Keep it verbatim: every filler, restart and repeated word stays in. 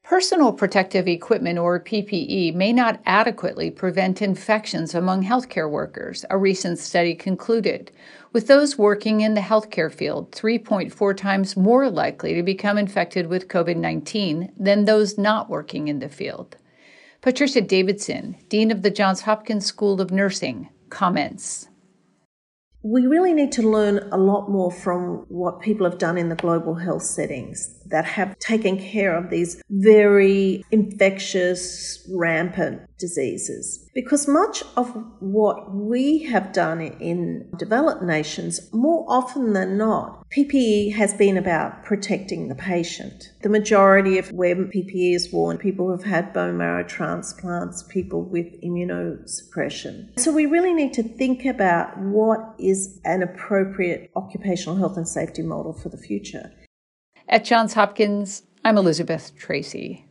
Personal protective equipment, or P P E, may not adequately prevent infections among healthcare workers, a recent study concluded, with those working in the healthcare field three point four times more likely to become infected with COVID nineteen than those not working in the field. Patricia Davidson, Dean of the Johns Hopkins School of Nursing, comments. We really need to learn a lot more from what people have done in the global health settings that have taken care of these very infectious, rampant diseases. Because much of what we have done in developed nations, more often than not, P P E has been about protecting the patient. The majority of where P P E is worn, people who've had bone marrow transplants, people with immunosuppression. So we really need to think about what is an appropriate occupational health and safety model for the future. At Johns Hopkins, I'm Elizabeth Tracy.